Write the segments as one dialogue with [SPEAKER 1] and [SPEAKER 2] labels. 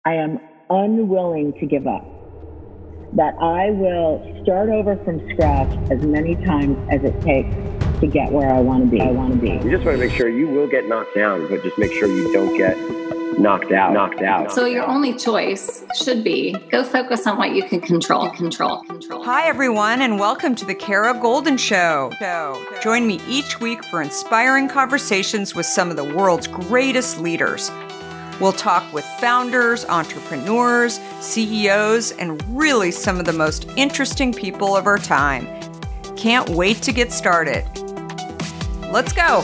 [SPEAKER 1] I am unwilling to give up. That I will start over from scratch as many times as it takes to get where I want to be.
[SPEAKER 2] You just want to make sure you will get knocked down, but just make sure you don't get knocked out.
[SPEAKER 3] So your only choice should be go focus on what you can control.
[SPEAKER 4] Hi, everyone, and welcome to the Kara Goldin Show. Join me each week for inspiring conversations with some of the world's greatest leaders. We'll talk with founders, entrepreneurs, CEOs, and really some of the most interesting people of our time. Can't wait to get started. Let's go.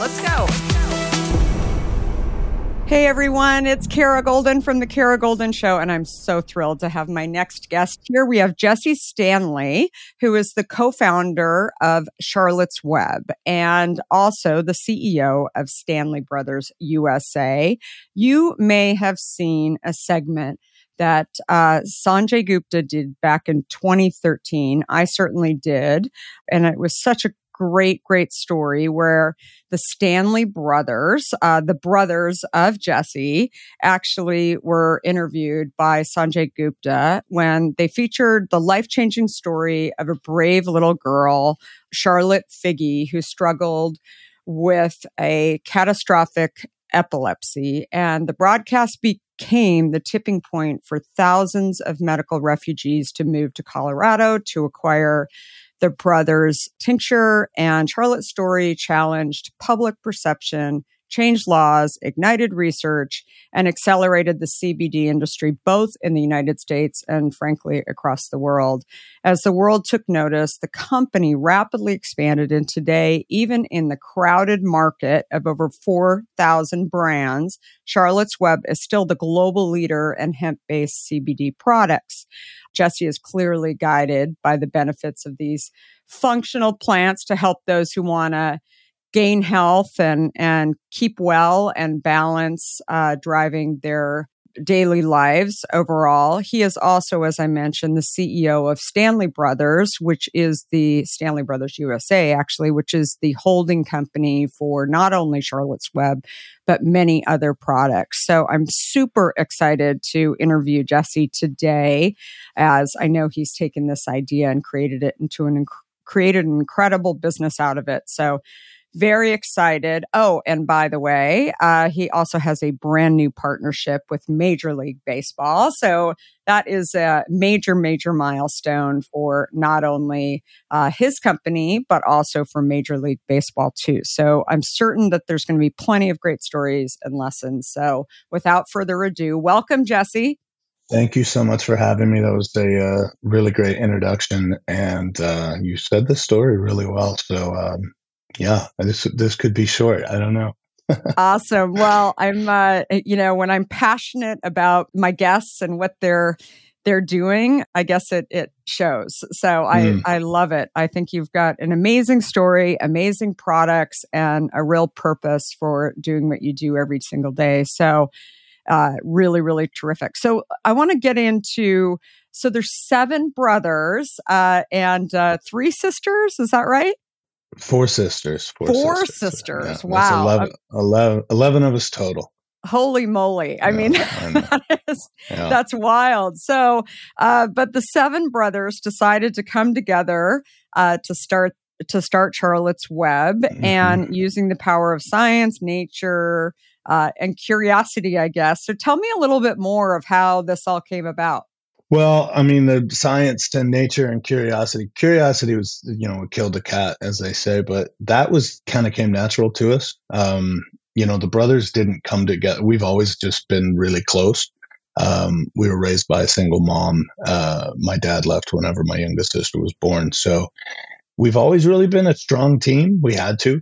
[SPEAKER 4] Hey everyone, it's Kara Goldin from The Kara Goldin Show, and I'm so thrilled to have my next guest here. We have Jessie Stanley, who is the co-founder of Charlotte's Web and also the CEO of Stanley Brothers USA. You may have seen a segment that Sanjay Gupta did back in 2013. I certainly did, and it was such a great story where the Stanley brothers, the brothers of Jessie, actually were interviewed by Sanjay Gupta when they featured the life-changing story of a brave little girl, Charlotte Figge, who struggled with a catastrophic epilepsy. And the broadcast became the tipping point for thousands of medical refugees to move to Colorado to acquire the brothers' tincture, and Charlotte's story challenged public perception, changed laws, ignited research, and accelerated the CBD industry, both in the United States and, frankly, across the world. As the world took notice, the company rapidly expanded, and today, even in the crowded market of over 4,000 brands, Charlotte's Web is still the global leader in hemp-based CBD products. Jessie is clearly guided by the benefits of these functional plants to help those who want to gain health and keep well and balance, driving their daily lives overall. He is also, as I mentioned, the CEO of Stanley Brothers, which is the Stanley Brothers USA, actually, which is the holding company for not only Charlotte's Web, but many other products. So I'm super excited to interview Jessie today, as I know he's taken this idea and created an incredible business out of it. So very excited. Oh, and by the way, he also has a brand new partnership with Major League Baseball. So that is a major milestone for not only his company, but also for Major League Baseball too. So I'm certain that there's going to be plenty of great stories and lessons. So without further ado, welcome, Jessie.
[SPEAKER 5] Thank you so much for having me. That was a really great introduction, and you said the story really well. So yeah, this could be short. I don't know.
[SPEAKER 4] Awesome. Well, I'm, when I'm passionate about my guests and what they're doing, I guess it shows. So I love it. I think you've got an amazing story, amazing products, and a real purpose for doing what you do every single day. So really terrific. So I want to get into, so there's 7 brothers and 3 sisters. Is that right?
[SPEAKER 5] 4 sisters.
[SPEAKER 4] Four sisters.
[SPEAKER 5] Yeah,
[SPEAKER 4] Wow.
[SPEAKER 5] 11 of us total.
[SPEAKER 4] Holy moly. I mean, that's wild. So, but the 7 brothers decided to come together to start Charlotte's Web, and using the power of science, nature, and curiosity, I guess. So tell me a little bit more of how this all came about.
[SPEAKER 5] Well, I mean, the science and nature and curiosity. Curiosity was, what killed the cat, as they say, but that came natural to us. The brothers didn't come together. We've always just been really close. We were raised by a single mom. My dad left whenever my youngest sister was born. So we've always really been a strong team. We had to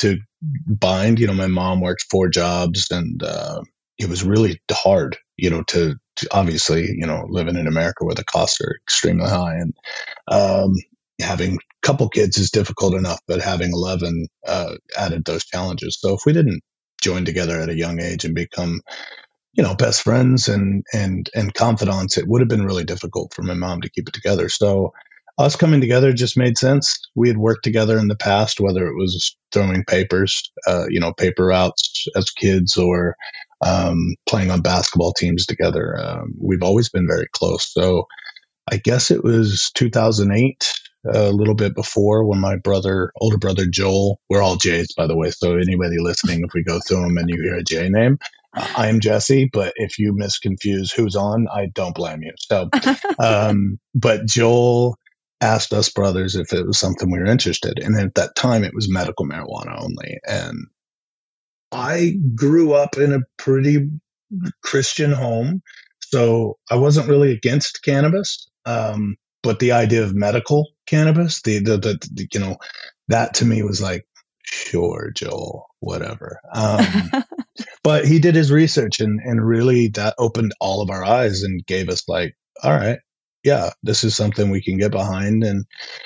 [SPEAKER 5] bind. My mom worked 4 jobs, and it was really hard, to obviously, living in America where the costs are extremely high, and having a couple kids is difficult enough, but having 11 added those challenges. So if we didn't join together at a young age and become, best friends and confidants, it would have been really difficult for my mom to keep it together. So us coming together just made sense. We had worked together in the past, whether it was throwing paper routes as kids, or playing on basketball teams together. We've always been very close. So I guess it was 2008, a little bit before, when my older brother Joel, we're all J's, by the way. So anybody listening, if we go through them and you hear a J name, I am Jesse. But if you misconfuse who's on, I don't blame you. So, but Joel asked us brothers if it was something we were interested in. And at that time, it was medical marijuana only. And I grew up in a pretty Christian home, so I wasn't really against cannabis. But the idea of medical cannabis, the that to me was like, sure, Joel, whatever. But he did his research and really that opened all of our eyes and gave us like, all right, yeah, this is something we can get behind. And,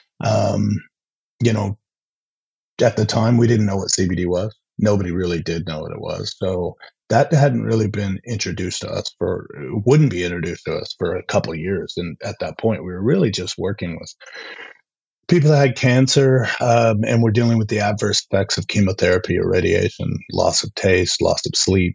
[SPEAKER 5] at the time we didn't know what CBD was. Nobody really did know what it was. So that hadn't really been introduced to us wouldn't be introduced to us for a couple of years. And at that point, we were really just working with people that had cancer, and were dealing with the adverse effects of chemotherapy or radiation, loss of taste, loss of sleep.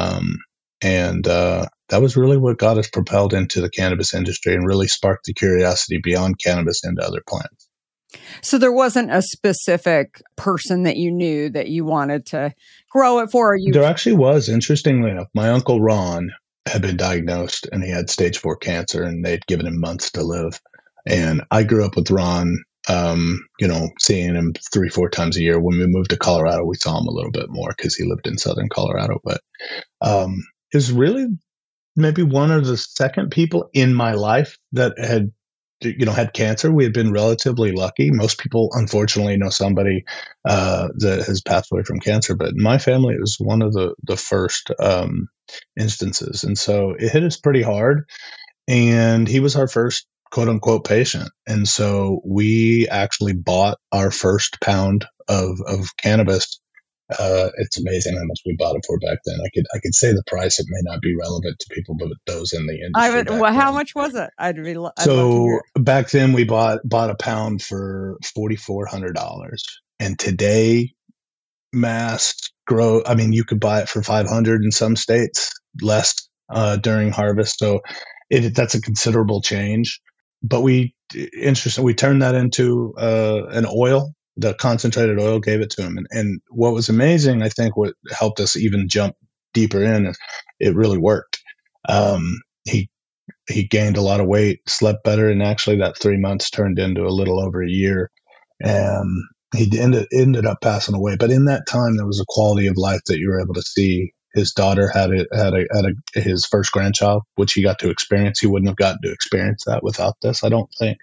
[SPEAKER 5] And that was really what got us propelled into the cannabis industry and really sparked the curiosity beyond cannabis into other plants.
[SPEAKER 4] So there wasn't a specific person that you knew that you wanted to grow it for?
[SPEAKER 5] There actually was, interestingly enough. My uncle Ron had been diagnosed and he had stage 4 cancer and they'd given him months to live. And I grew up with Ron, seeing him 3-4 times a year. When we moved to Colorado, we saw him a little bit more because he lived in Southern Colorado. But it was really maybe one of the second people in my life that had cancer. We had been relatively lucky. Most people, unfortunately, know somebody that has passed away from cancer, but in my family, it was one of the first instances. And so it hit us pretty hard. And he was our first quote unquote patient. And so we actually bought our first pound of cannabis. It's amazing how much we bought it for back then. I could say the price. It may not be relevant to people, but those in the industry.
[SPEAKER 4] How much was it?
[SPEAKER 5] So back then we bought a pound for $4,400, and today mass grow. I mean, you could buy it for $500 in some states, less during harvest. So that's a considerable change. But we turned that into an oil. The concentrated oil, gave it to him. And what was amazing, I think what helped us even jump deeper in, is it really worked. He gained a lot of weight, slept better, and actually that 3 months turned into a little over a year. He ended up passing away. But in that time, there was a quality of life that you were able to see. His daughter had his first grandchild, which he got to experience. He wouldn't have gotten to experience that without this, I don't think.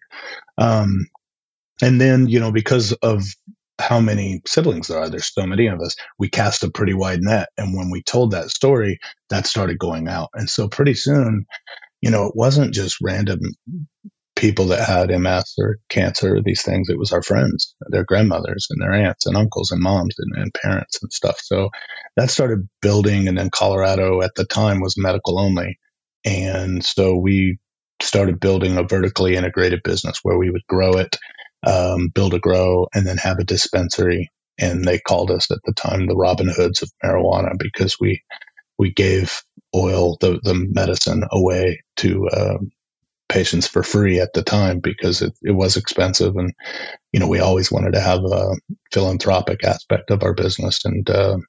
[SPEAKER 5] And then, because of how many siblings there are, there's so many of us, we cast a pretty wide net. And when we told that story, that started going out. And so pretty soon, it wasn't just random people that had MS or cancer or these things. It was our friends, their grandmothers and their aunts and uncles and moms and parents and stuff. So that started building. And then Colorado at the time was medical only. And so we started building a vertically integrated business where we would grow it, build a grow, and then have a dispensary. And they called us at the time the Robin Hoods of marijuana, because we gave oil, the medicine, away to patients for free at the time, because it was expensive. And we always wanted to have a philanthropic aspect of our business, and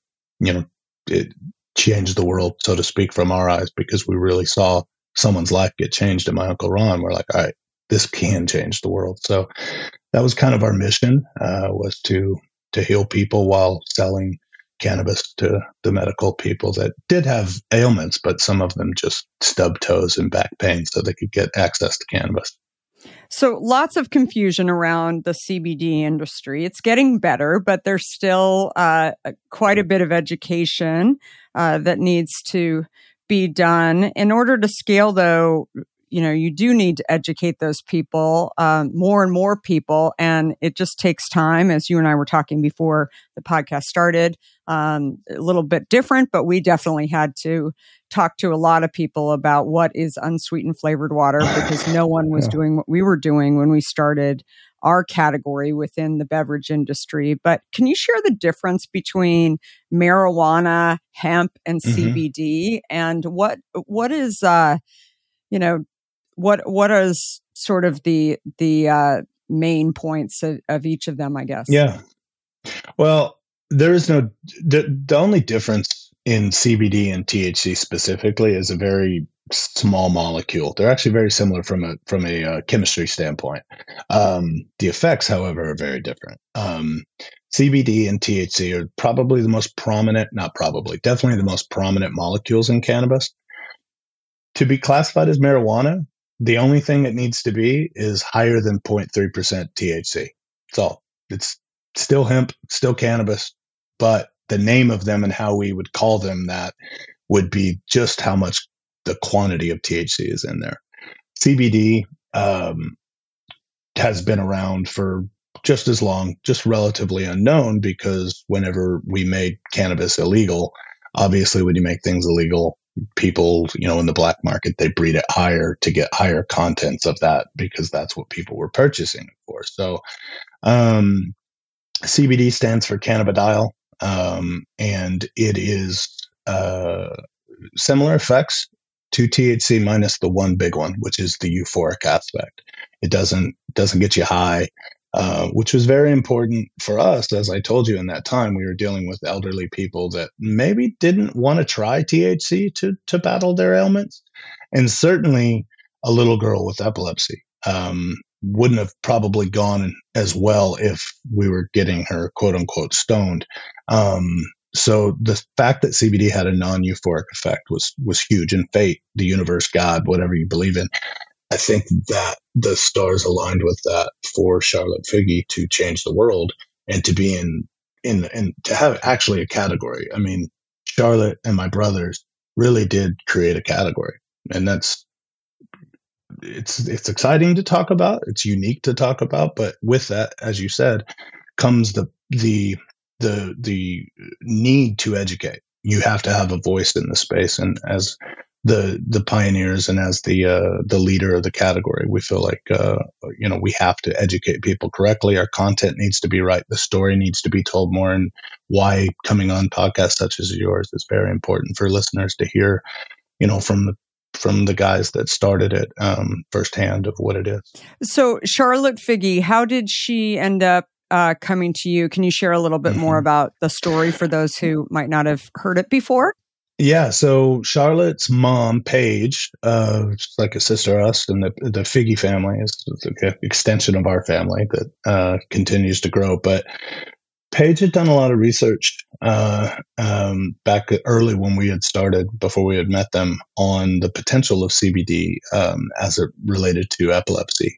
[SPEAKER 5] it changed the world, so to speak, from our eyes, because we really saw someone's life get changed. And my Uncle Ron, we're like, all right, this can change the world. So that was kind of our mission, was to heal people while selling cannabis to the medical people that did have ailments, but some of them just stubbed toes and back pain so they could get access to cannabis.
[SPEAKER 4] So lots of confusion around the CBD industry. It's getting better, but there's still quite a bit of education that needs to be done. In order to scale, though, you do need to educate those people, more and more people, and it just takes time. As you and I were talking before the podcast started, a little bit different, but we definitely had to talk to a lot of people about what is unsweetened flavored water, because no one was doing what we were doing when we started our category within the beverage industry. But can you share the difference between marijuana, hemp, and CBD, and what is what is sort of the main points of each of them, I guess?
[SPEAKER 5] Yeah. Well, there is the only difference in CBD and THC specifically is a very small molecule. They're actually very similar from a chemistry standpoint. The effects, however, are very different. CBD and THC are probably the most prominent, definitely the most prominent molecules in cannabis. To be classified as marijuana, the only thing it needs to be is higher than 0.3% THC. That's all. It's still hemp, still cannabis, but the name of them and how we would call them that would be just how much the quantity of THC is in there. CBD has been around for just as long, just relatively unknown, because whenever we made cannabis illegal, obviously when you make things illegal, people, in the black market, they breed it higher to get higher contents of that because that's what people were purchasing it for. So CBD stands for cannabidiol, and it is similar effects to THC minus the one big one, which is the euphoric aspect. It doesn't get you high, which was very important for us. As I told you, in that time, we were dealing with elderly people that maybe didn't want to try THC to battle their ailments. And certainly a little girl with epilepsy wouldn't have probably gone as well if we were getting her quote unquote stoned. So the fact that CBD had a non-euphoric effect was huge. And fate, the universe, God, whatever you believe in, I think that the stars aligned with that for Charlotte Figi to change the world and to be in to have actually a category. I mean, Charlotte and my brothers really did create a category, and it's exciting to talk about. It's unique to talk about, but with that, as you said, comes the need to educate. You have to have a voice in the space, and as the pioneers and as the leader of the category, we feel like we have to educate people correctly. Our content needs to be right. The story needs to be told more, and why coming on podcasts such as yours is very important for listeners to hear, from the guys that started it firsthand of what it is. So
[SPEAKER 4] Charlotte Figi, how did she end up coming to you? Can you share a little bit more about the story for those who might not have heard it before?
[SPEAKER 5] Yeah, so Charlotte's mom, Paige, like a sister to us, and the Figi family is like an extension of our family that continues to grow. But Paige had done a lot of research back early when we had started, before we had met them, on the potential of CBD as it related to epilepsy.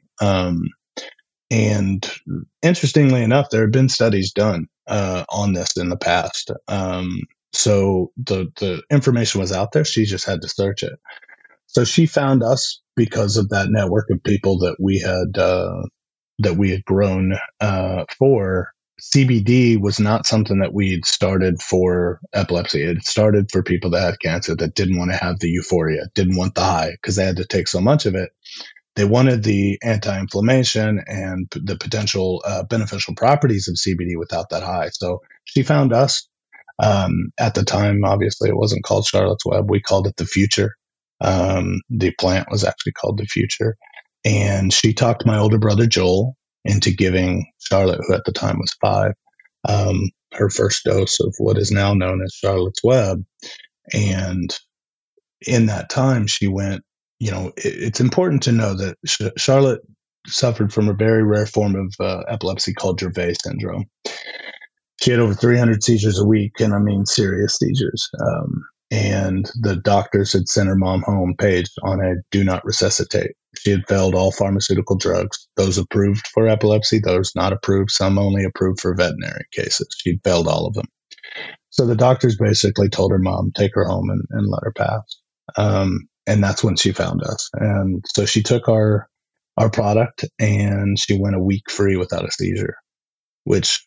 [SPEAKER 5] And interestingly enough, there have been studies done on this in the past. So the information was out there. She just had to search it. So she found us because of that network of people that we had grown for. CBD was not something that we had started for epilepsy. It started for people that had cancer that didn't want to have the euphoria, didn't want the high because they had to take so much of it. They wanted the anti-inflammation and the potential beneficial properties of CBD without that high. So she found us. At the time, obviously, it wasn't called Charlotte's Web. We called it The Future. The plant was actually called The Future. And she talked my older brother, Joel, into giving Charlotte, who at the time was 5, her first dose of what is now known as Charlotte's Web. And in that time, she went, it's important to know that Charlotte suffered from a very rare form of epilepsy called Dravet syndrome. She had over 300 seizures a week, and I mean serious seizures. And the doctors had sent her mom home, Paige, on a do not resuscitate. She had failed all pharmaceutical drugs, those approved for epilepsy, those not approved, some only approved for veterinary cases. She'd failed all of them. So the doctors basically told her mom, take her home and let her pass. And that's when she found us. And so she took our product, and she went a week free without a seizure, which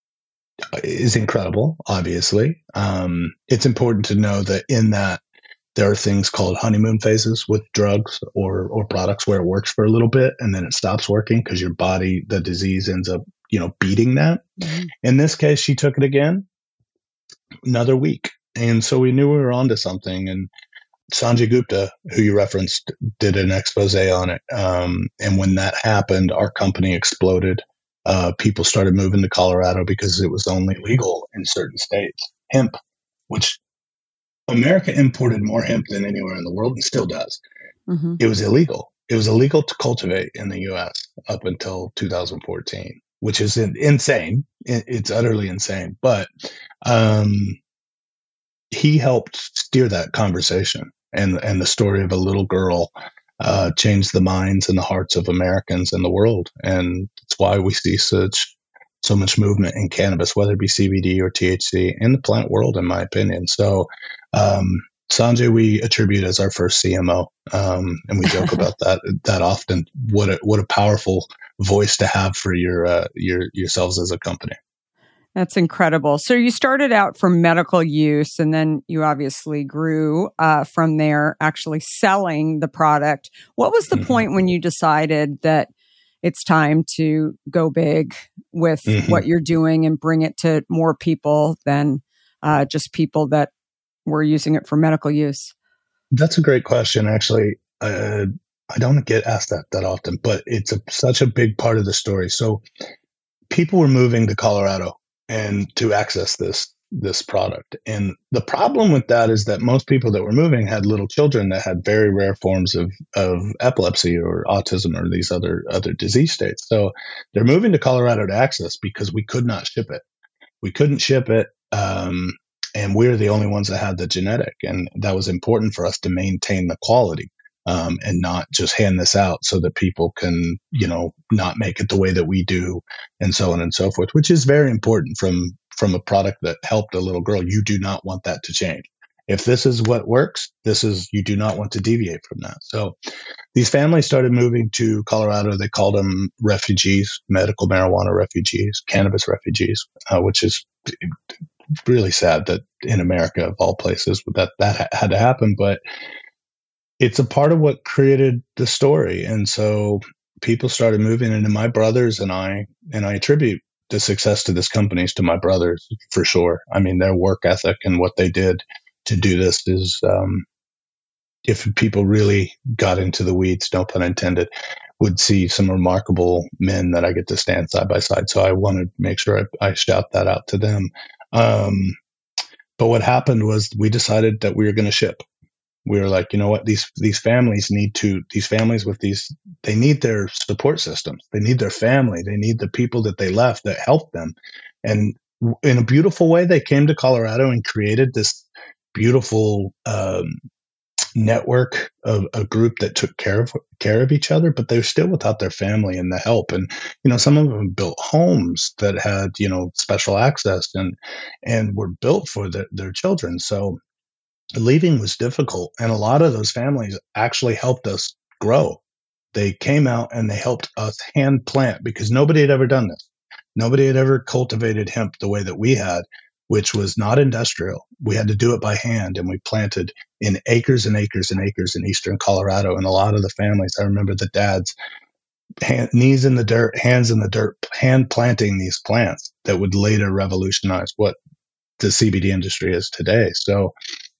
[SPEAKER 5] is incredible, obviously. It's important to know that in that there are things called honeymoon phases with drugs or products where it works for a little bit and then it stops working because your body, the disease ends up, beating that. Mm-hmm. In this case, she took it again, another week. And so we knew we were onto something. And Sanjay Gupta, who you referenced, did an expose on it. And when that happened, our company exploded. People started moving to Colorado because it was only legal in certain states. Hemp, which America imported more hemp than anywhere in the world and still does. Mm-hmm. It was illegal. It was illegal to cultivate in the U.S. up until 2014, which is insane. It's utterly insane. But he helped steer that conversation. And the story of a little girl changed the minds and the hearts of Americans and the world. And that's why we see so much movement in cannabis, whether it be CBD or THC, in the plant world, in my opinion. So Sanjay, we attribute as our first CMO, and we joke about that often. What a powerful voice to have for yourselves as a company.
[SPEAKER 4] That's incredible. So you started out for medical use, and then you obviously grew from there, actually selling the product. What was the point when you decided that it's time to go big with what you're doing and bring it to more people than just people that were using it for medical use?
[SPEAKER 5] That's a great question. Actually, I don't get asked that often, but it's such a big part of the story. So people were moving to Colorado and to access this product. And the problem with that is that most people that were moving had little children that had very rare forms of epilepsy or autism or these other disease states. So they're moving to Colorado to access because we could not ship it. We couldn't ship it. And we're the only ones that had the genetic. And that was important for us to maintain the quality. And not just hand this out so that people can, not make it the way that we do, and so on and so forth, which is very important from a product that helped a little girl. You do not want that to change. If this is what works, you do not want to deviate from that. So these families started moving to Colorado. They called them refugees, medical marijuana refugees, cannabis refugees, which is really sad that in America, of all places, that had to happen. But it's a part of what created the story. And so people started moving into my brothers and I attribute the success to this company to my brothers for sure. I mean, their work ethic and what they did to do this is, if people really got into the weeds, no pun intended, would see some remarkable men that I get to stand side by side. So I wanted to make sure I shout that out to them. But what happened was we decided that we were going to ship. We were like, you know what, these families need they need their support systems. They need their family. They need the people that they left that helped them. And in a beautiful way, they came to Colorado and created this beautiful network of a group that took care of each other, but they're still without their family and the help. And, some of them built homes that had, special access and were built for their children. So leaving was difficult. And a lot of those families actually helped us grow. They came out and they helped us hand plant because nobody had ever done this. Nobody had ever cultivated hemp the way that we had, which was not industrial. We had to do it by hand, and we planted in acres and acres and acres in eastern Colorado. And a lot of the families, I remember the dads, knees in the dirt, hands in the dirt, hand planting these plants that would later revolutionize what the CBD industry is today. So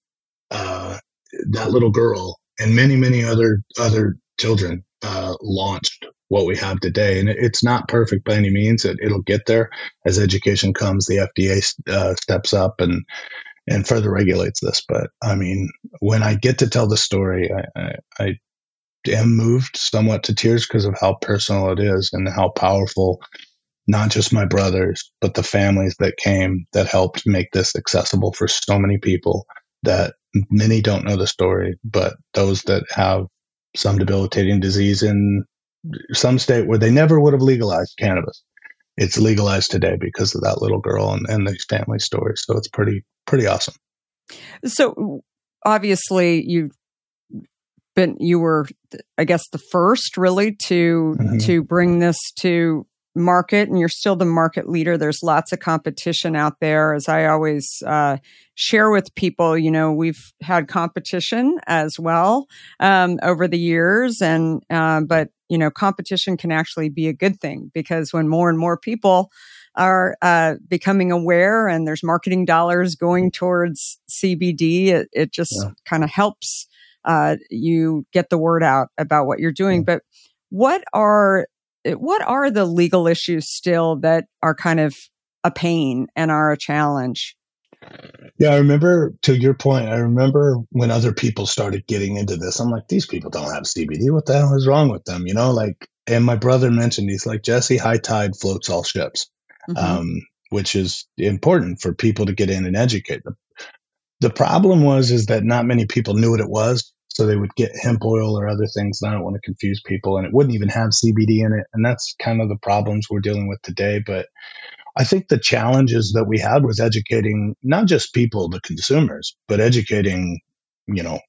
[SPEAKER 5] that little girl and many, many other children launched what we have today. And it's not perfect by any means. It'll get there as education comes. The FDA steps up and further regulates this. But I mean, when I get to tell the story, I am moved somewhat to tears because of how personal it is and how powerful not just my brothers, but the families that came that helped make this accessible for so many people that many don't know the story, but those that have some debilitating disease in some state where they never would have legalized cannabis. It's legalized today because of that little girl and these family stories. So it's pretty awesome.
[SPEAKER 4] So obviously you were, I guess, the first really to bring this to market and you're still the market leader. There's lots of competition out there. As I always share with people, we've had competition as well over the years. But competition can actually be a good thing, because when more and more people are becoming aware and there's marketing dollars going towards CBD, it just kind of helps you get the word out about what you're doing. But what are the legal issues still that are kind of a pain and are a challenge?
[SPEAKER 5] Yeah, I remember, to your point, I remember when other people started getting into this, I'm like, these people don't have CBD. What the hell is wrong with them? And my brother mentioned, he's like, Jesse, high tide floats all ships, which is important for people to get in and educate them. The problem is that not many people knew what it was. So they would get hemp oil or other things. And I don't want to confuse people, and it wouldn't even have CBD in it. And that's kind of the problems we're dealing with today. But I think the challenges that we had was educating not just people, the consumers, but educating, the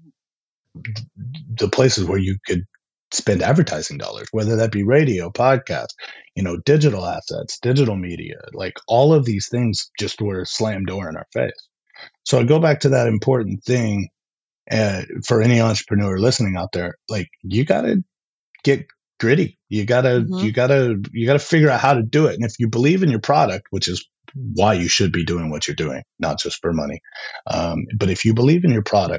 [SPEAKER 5] places where you could spend advertising dollars, whether that be radio, podcast, digital assets, digital media, like all of these things just were a slam door in our face. So I go back to that important thing. For any entrepreneur listening out there, like, you got to get gritty. You got to figure out how to do it. And if you believe in your product, which is why you should be doing what you're doing, not just for money. But if you believe in your product,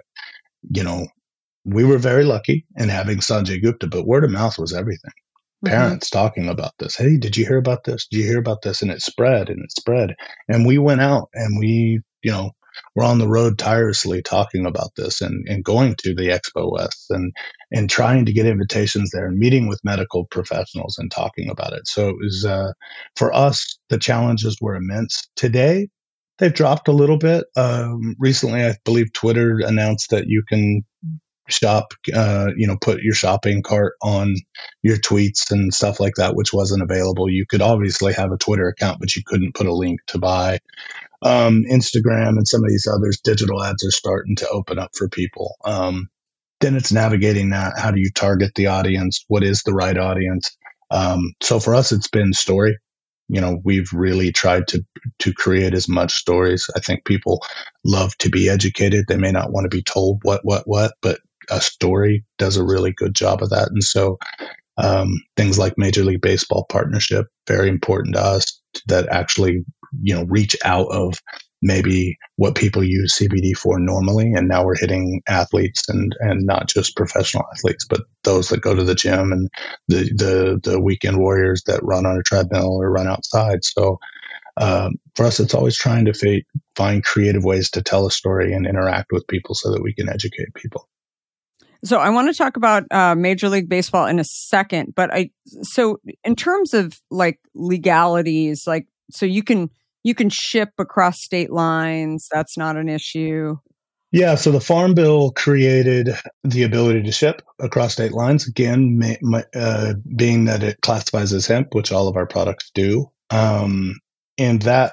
[SPEAKER 5] we were very lucky in having Sanjay Gupta, but word of mouth was everything. Parents talking about this. Hey, did you hear about this? Did you hear about this? And it spread. And we went out and we're on the road tirelessly talking about this and going to the Expo West and trying to get invitations there and meeting with medical professionals and talking about it. So it was, for us, the challenges were immense. Today, they've dropped a little bit. Recently, I believe Twitter announced that you can shop, put your shopping cart on your tweets and stuff like that, which wasn't available. You could obviously have a Twitter account, but you couldn't put a link to buy. Instagram and some of these others, digital ads are starting to open up for people. Then it's navigating that. How do you target the audience? What is the right audience? So for us, it's been story. We've really tried to create as much stories. I think people love to be educated. They may not want to be told what, but a story does a really good job of that. And so things like Major League Baseball partnership, very important to us, that actually reach out of maybe what people use CBD for normally. And now we're hitting athletes and not just professional athletes, but those that go to the gym and the weekend warriors that run on a treadmill or run outside. So for us, it's always trying to find creative ways to tell a story and interact with people so that we can educate people.
[SPEAKER 4] So I want to talk about Major League Baseball in a second, but so in terms of like legalities, like, so you can ship across state lines. That's not an issue.
[SPEAKER 5] Yeah. So the Farm Bill created the ability to ship across state lines. Again, being that it classifies as hemp, which all of our products do. And that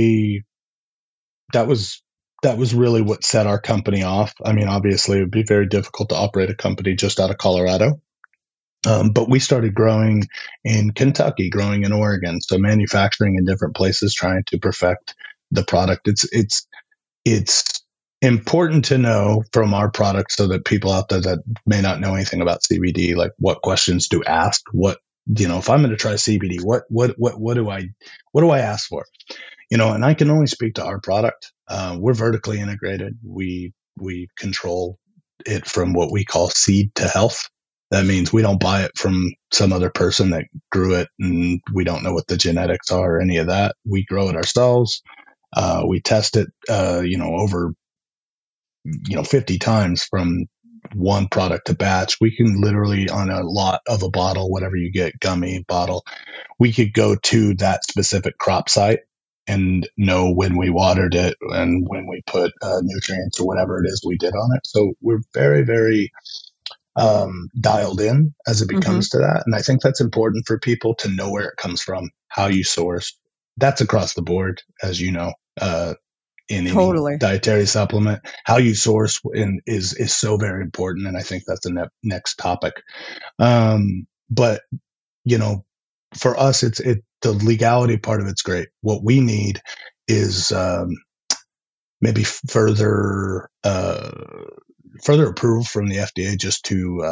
[SPEAKER 5] was really what set our company off. I mean, obviously, it would be very difficult to operate a company just out of Colorado. But we started growing in Kentucky, growing in Oregon. So manufacturing in different places, trying to perfect the product. It's important to know from our product so that people out there that may not know anything about CBD, like what questions to ask. If I'm going to try CBD, what do I ask for? And I can only speak to our product. We're vertically integrated. We control it from what we call seed to health. That means we don't buy it from some other person that grew it and we don't know what the genetics are or any of that. We grow it ourselves. We test it, over, 50 times from one product to batch. We can literally, on a lot of a bottle, whatever you get, gummy bottle, we could go to that specific crop site and know when we watered it and when we put nutrients or whatever it is we did on it. So we're very, very dialed in as it becomes to that. And I think that's important for people to know where it comes from, how you source. That's across the board, as you know, in any dietary supplement. How you source is so very important. And I think that's the next topic. But, for us, the legality part of it's great. What we need is maybe further approval from the FDA just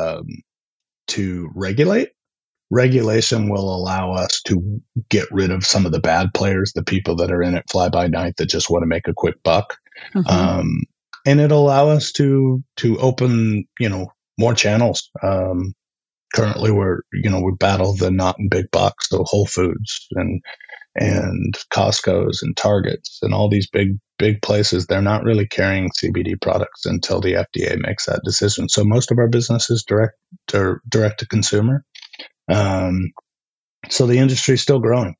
[SPEAKER 5] to regulate. Regulation will allow us to get rid of some of the bad players, the people that are in it fly by night that just want to make a quick buck. Mm-hmm. And it'll allow us to open, more channels. Currently we battle the not in big box, so Whole Foods and Costco's and Targets and all these big places. They're not really carrying CBD products until the FDA makes that decision. So most of our business is direct to consumer. So the industry is still growing.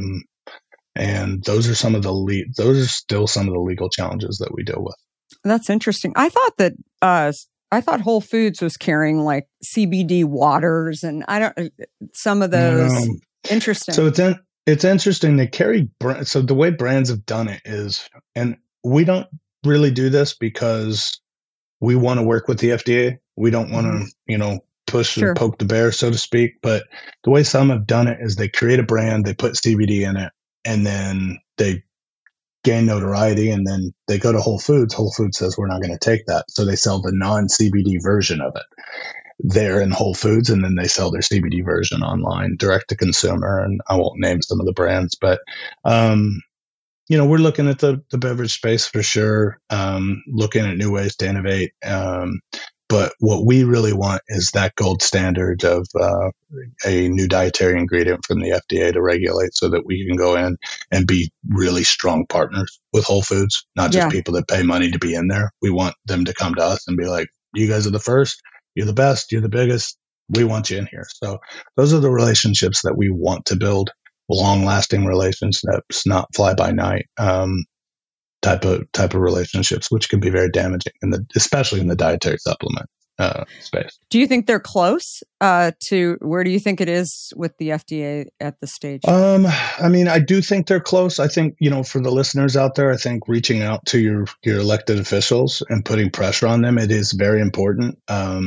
[SPEAKER 5] And those are still some of the legal challenges that we deal with.
[SPEAKER 4] That's interesting. I thought Whole Foods was carrying like CBD waters and some of those. Interesting.
[SPEAKER 5] So it's interesting. They carry so the way brands have done it is, and we don't really do this because we want to work with the FDA. We don't want to, push and poke the bear, so to speak. But the way some have done it is they create a brand, they put CBD in it, and then they gain notoriety, and then they go to Whole Foods. Whole Foods says, we're not going to take that. So they sell the non-CBD version of it there in Whole Foods, and then they sell their CBD version online, direct to consumer. And I won't name some of the brands, but, we're looking at the beverage space for sure, looking at new ways to innovate. But what we really want is that gold standard of a new dietary ingredient from the FDA to regulate so that we can go in and be really strong partners with Whole Foods, not just people that pay money to be in there. We want them to come to us and be like, you guys are the first, you're the best, you're the biggest, we want you in here. So those are the relationships that we want to build, long-lasting relationships, not fly-by-night type of relationships, which can be very damaging, especially in the dietary supplement space.
[SPEAKER 4] Do you think they're close to where do you think it is with the FDA at this stage?
[SPEAKER 5] I do think they're close. I think, for the listeners out there, I think reaching out to your elected officials and putting pressure on them, it is very important.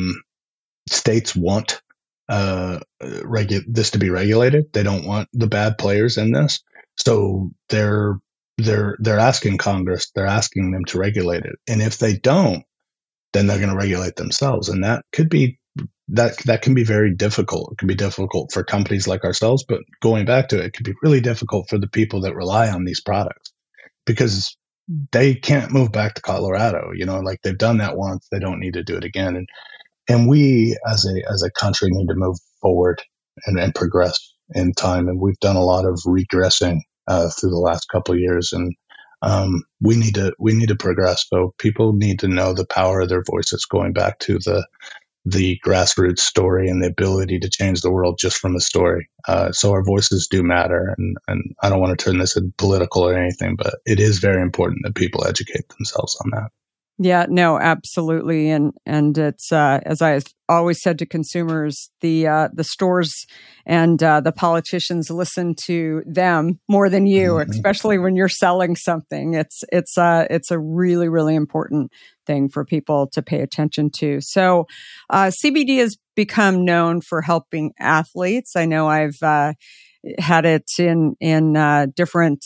[SPEAKER 5] States want this to be regulated. They don't want the bad players in this. So they're asking Congress, they're asking them to regulate it. And if they don't, then they're going to regulate themselves. And that can be very difficult. It can be difficult for companies like ourselves, but going back to it, it can be really difficult for the people that rely on these products because they can't move back to Colorado, like they've done that once, they don't need to do it again. And we as a country need to move forward and progress in time. And we've done a lot of regressing through the last couple of years, and we need to progress. So people need to know the power of their voices, going back to the grassroots story and the ability to change the world just from a story. So our voices do matter, and I don't want to turn this into political or anything, but it is very important that people educate themselves on that.
[SPEAKER 4] Yeah, no, absolutely. And it's, as I've always said to consumers, the stores and the politicians listen to them more than you, especially when you're selling something. It's a really, really important thing for people to pay attention to. So CBD has become known for helping athletes. I know I've had it in different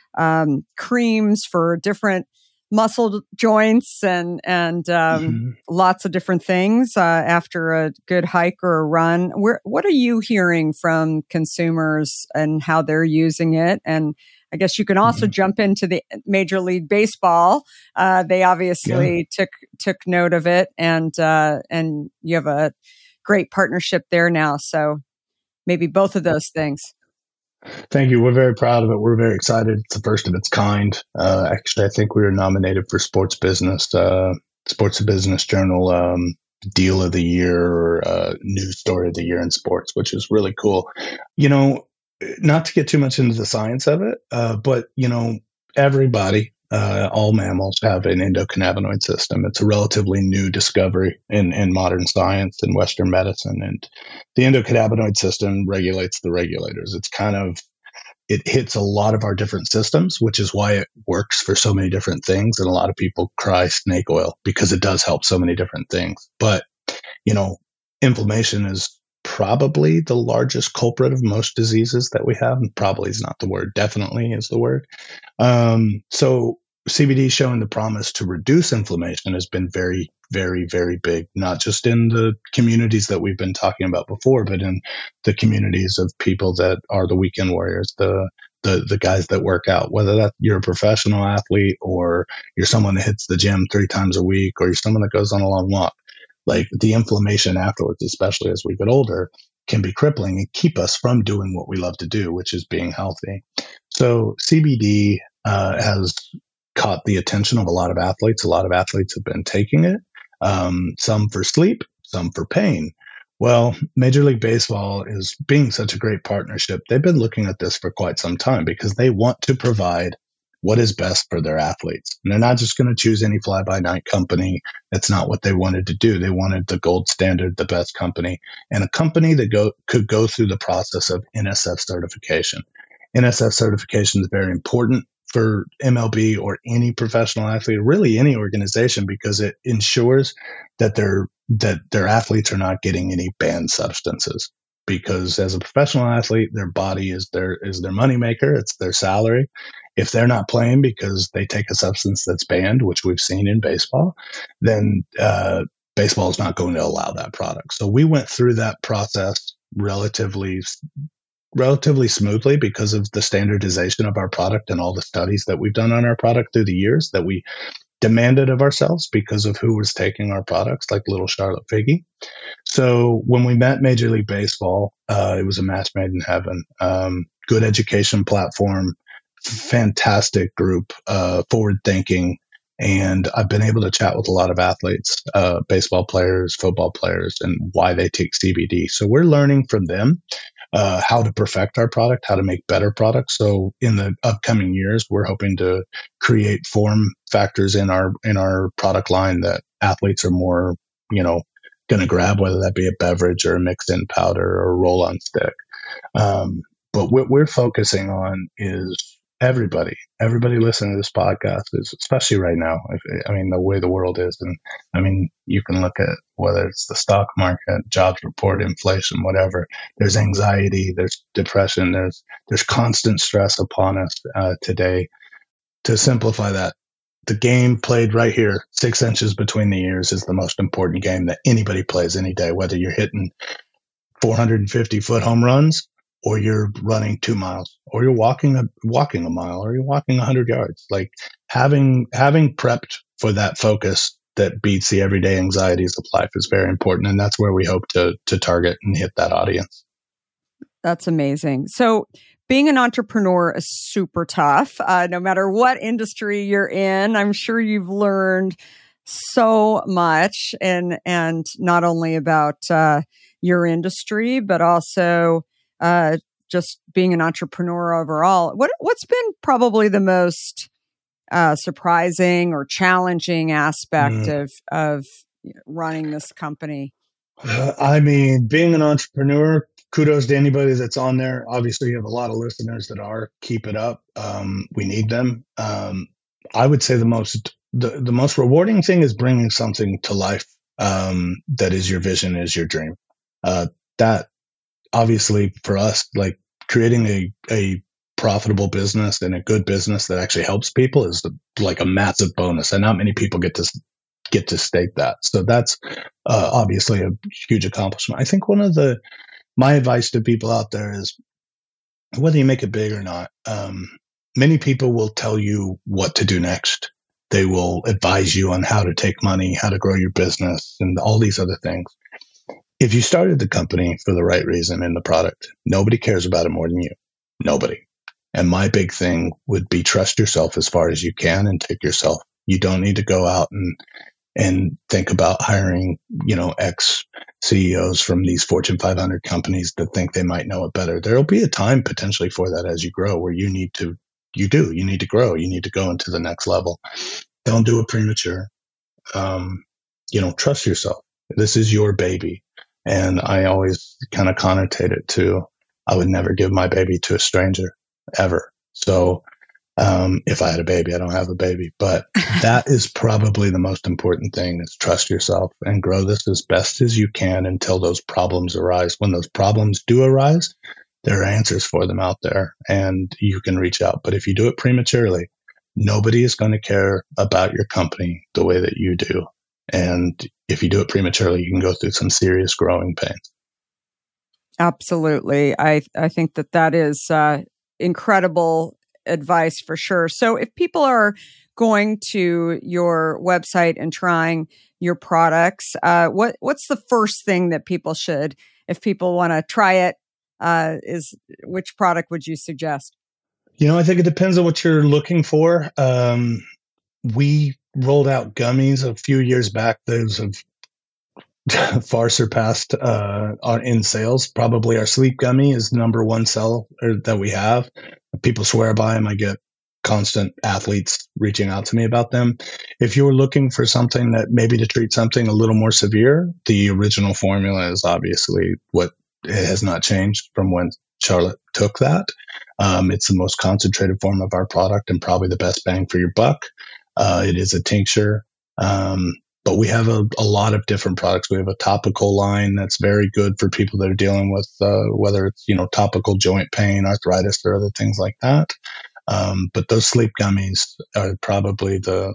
[SPEAKER 4] creams for different muscle joints and lots of different things after a good hike or a run. What are you hearing from consumers and how they're using it? And I guess you can also jump into the Major League Baseball. They obviously took note of it, and you have a great partnership there now. So maybe both of those things.
[SPEAKER 5] Thank you. We're very proud of it. We're very excited. It's the first of its kind. Actually, I think we were nominated for Sports Business Journal Deal of the Year or News Story of the Year in sports, which is really cool. Not to get too much into the science of it, but everybody, all mammals have an endocannabinoid system. It's a relatively new discovery in modern science and Western medicine. And the endocannabinoid system regulates the regulators. It hits a lot of our different systems, which is why it works for so many different things. And a lot of people cry snake oil because it does help so many different things. But, inflammation is probably the largest culprit of most diseases that we have. And probably is not the word, definitely is the word. So CBD showing the promise to reduce inflammation has been very, very, very big, not just in the communities that we've been talking about before, but in the communities of people that are the weekend warriors, the guys that work out, whether that you're a professional athlete or you're someone that hits the gym 3 times a week, or you're someone that goes on a long walk. Like, the inflammation afterwards, especially as we get older, can be crippling and keep us from doing what we love to do, which is being healthy. So CBD has caught the attention of a lot of athletes. A lot of athletes have been taking it, some for sleep, some for pain. Well, Major League Baseball is being such a great partnership. They've been looking at this for quite some time because they want to provide what is best for their athletes. And they're not just going to choose any fly-by-night company. That's not what they wanted to do. They wanted the gold standard, the best company, and a company that could go through the process of NSF certification. NSF certification is very important for MLB or any professional athlete, really any organization, because it ensures that their athletes are not getting any banned substances. Because as a professional athlete, their body is their moneymaker. It's their salary. If they're not playing because they take a substance that's banned, which we've seen in baseball, then baseball is not going to allow that product. So we went through that process relatively smoothly because of the standardization of our product and all the studies that we've done on our product through the years that we demanded of ourselves because of who was taking our products, like little Charlotte Figge. So when we met Major League Baseball, it was a match made in heaven. Good education platform, fantastic group, forward thinking. And I've been able to chat with a lot of athletes, baseball players, football players, and why they take CBD. So we're learning from them how to perfect our product, how to make better products. So in the upcoming years, we're hoping to create form factors in our product line that athletes are more, going to grab, whether that be a beverage or a mixed-in powder or a roll-on stick. But what we're focusing on is everybody listening to this podcast, is, especially right now. The way the world is, and you can look at whether it's the stock market, jobs report, inflation, whatever. There's anxiety, there's depression, there's constant stress upon us today. To simplify that, the game played right here, 6 inches between the ears, is the most important game that anybody plays any day, whether you're hitting 450-foot home runs, or you're running 2 miles, or you're walking a mile, or you're walking 100 yards. Like, having prepped for that focus that beats the everyday anxieties of life is very important. And that's where we hope to target and hit that audience.
[SPEAKER 4] That's amazing. So being an entrepreneur is super tough, no matter what industry you're in. I'm sure you've learned so much, and not only about your industry, but also just being an entrepreneur overall. What's been probably the most surprising or challenging aspect of running this company?
[SPEAKER 5] Being an entrepreneur, kudos to anybody that's on there. Obviously, you have a lot of listeners that are. Keep it up. We need them. I would say the most rewarding thing is bringing something to life that is your vision, is your dream. That obviously for us, like, creating a profitable business and a good business that actually helps people is like a massive bonus, and not many people get to state that. So that's obviously a huge accomplishment. I think my advice to people out there is, whether you make it big or not, many people will tell you what to do next. They will advise you on how to take money, how to grow your business, and all these other things. If you started the company for the right reason in the product, nobody cares about it more than you. Nobody. And my big thing would be, trust yourself as far as you can and take yourself. You don't need to go out and think about hiring, ex CEOs from these Fortune 500 companies that think they might know it better. There'll be a time potentially for that as you grow, where you need to grow. You need to go into the next level. Don't do it premature. Trust yourself. This is your baby. And I always kind of connotate it to, I would never give my baby to a stranger, ever. So If I had a baby, I don't have a baby, but that is probably the most important thing, is trust yourself and grow this as best as you can until those problems arise. When those problems do arise, there are answers for them out there and you can reach out. But if you do it prematurely, nobody is going to care about your company the way that you do. And if you do it prematurely, you can go through some serious growing pains.
[SPEAKER 4] Absolutely. I think that is incredible advice for sure. So if people are going to your website and trying your products, what's the first thing that people should, if people want to try it, which product would you suggest?
[SPEAKER 5] I think it depends on what you're looking for. We rolled out gummies a few years back. Those have far surpassed in sales. Probably our sleep gummy is number one seller that we have. People swear by them. I get constant athletes reaching out to me about them. If you're looking for something that maybe to treat something a little more severe, the original formula is obviously what it has not changed from when Charlotte took that. It's the most concentrated form of our product and probably the best bang for your buck. It is a tincture. But we have a lot of different products. We have a topical line that's very good for people that are dealing with whether it's topical joint pain, arthritis, or other things like that. But those sleep gummies are probably the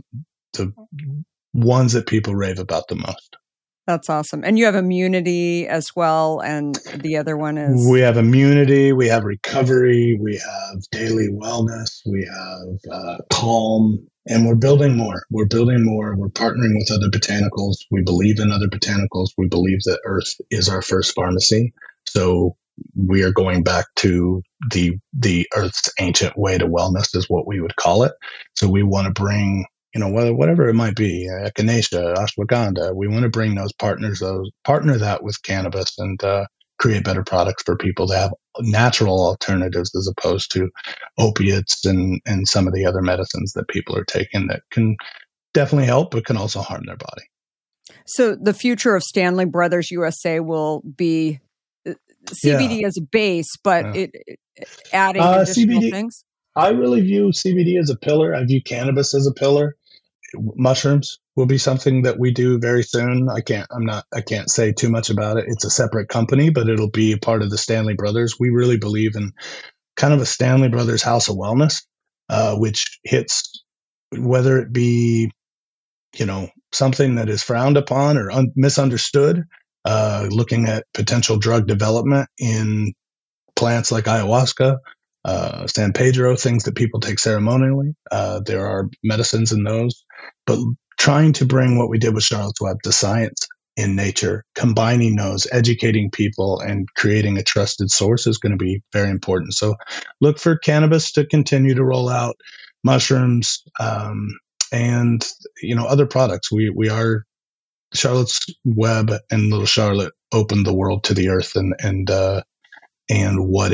[SPEAKER 5] ones that people rave about the most.
[SPEAKER 4] That's awesome. And you have immunity as well. And the other one is?
[SPEAKER 5] We have immunity. We have recovery. We have daily wellness. We have calm. And we're building more. We're partnering with other botanicals. We believe in other botanicals. We believe that Earth is our first pharmacy. So we are going back to the Earth's ancient way to wellness, is what we would call it. So we want to bring, whatever it might be, echinacea, ashwagandha. We want to bring partner that with cannabis and create better products for people to have natural alternatives as opposed to opiates and some of the other medicines that people are taking that can definitely help, but can also harm their body. So
[SPEAKER 4] the future of Stanley Brothers USA will be CBD as a base, but adding additional things?
[SPEAKER 5] I really view CBD as a pillar. I view cannabis as a pillar. Mushrooms will be something that we do very soon. I can't say too much about it. It's a separate company, but it'll be a part of the Stanley Brothers. We really believe in kind of a Stanley Brothers house of wellness, which hits, whether it be, something that is frowned upon or misunderstood, looking at potential drug development in plants like ayahuasca, San Pedro, things that people take ceremonially. There are medicines in those, but trying to bring what we did with Charlotte's Web, the science in nature, combining those, educating people and creating a trusted source is going to be very important. So look for cannabis to continue to roll out, mushrooms, and, other products. We are Charlotte's Web, and Little Charlotte opened the world to the earth and what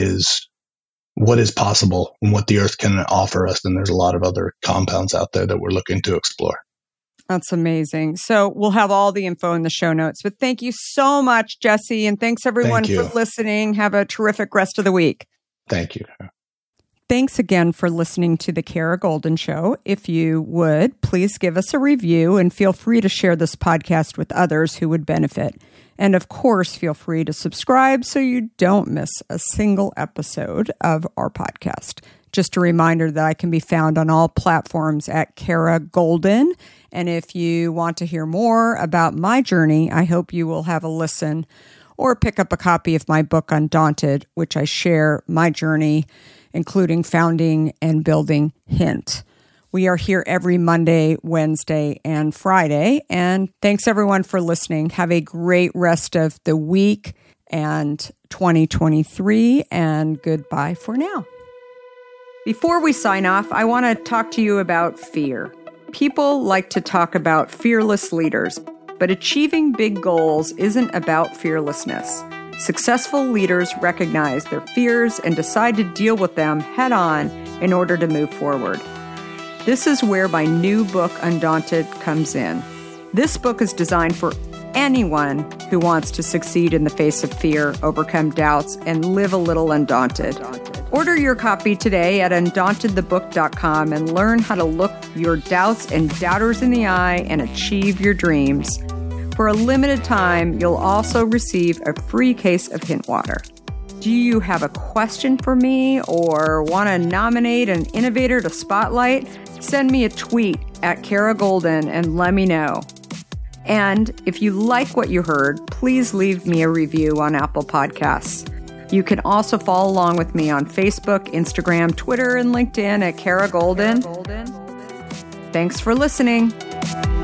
[SPEAKER 5] is possible and what the earth can offer us. And there's a lot of other compounds out there that we're looking to explore.
[SPEAKER 4] That's amazing. So we'll have all the info in the show notes, but thank you so much, Jesse. And thanks everyone for listening. Have a terrific rest of the week.
[SPEAKER 5] Thank you.
[SPEAKER 4] Thanks again for listening to The Kara Goldin Show. If you would, please give us a review and feel free to share this podcast with others who would benefit. And of course, feel free to subscribe so you don't miss a single episode of our podcast. Just a reminder that I can be found on all platforms at Kara Goldin. And if you want to hear more about my journey, I hope you will have a listen or pick up a copy of my book, Undaunted, which I share my journey, including founding and building Hint. We are here every Monday, Wednesday, and Friday. And thanks everyone for listening. Have a great rest of the week and 2023, and goodbye for now. Before we sign off, I want to talk to you about fear. People like to talk about fearless leaders, but achieving big goals isn't about fearlessness. Successful leaders recognize their fears and decide to deal with them head on in order to move forward. This is where my new book, Undaunted, comes in. This book is designed for anyone who wants to succeed in the face of fear, overcome doubts, and live a little undaunted. Order your copy today at undauntedthebook.com and learn how to look your doubts and doubters in the eye and achieve your dreams. For a limited time, you'll also receive a free case of Hint Water. Do you have a question for me or want to nominate an innovator to spotlight? Send me a tweet at Kara Goldin and let me know. And if you like what you heard, please leave me a review on Apple Podcasts. You can also follow along with me on Facebook, Instagram, Twitter, and LinkedIn at Kara Goldin. Thanks for listening.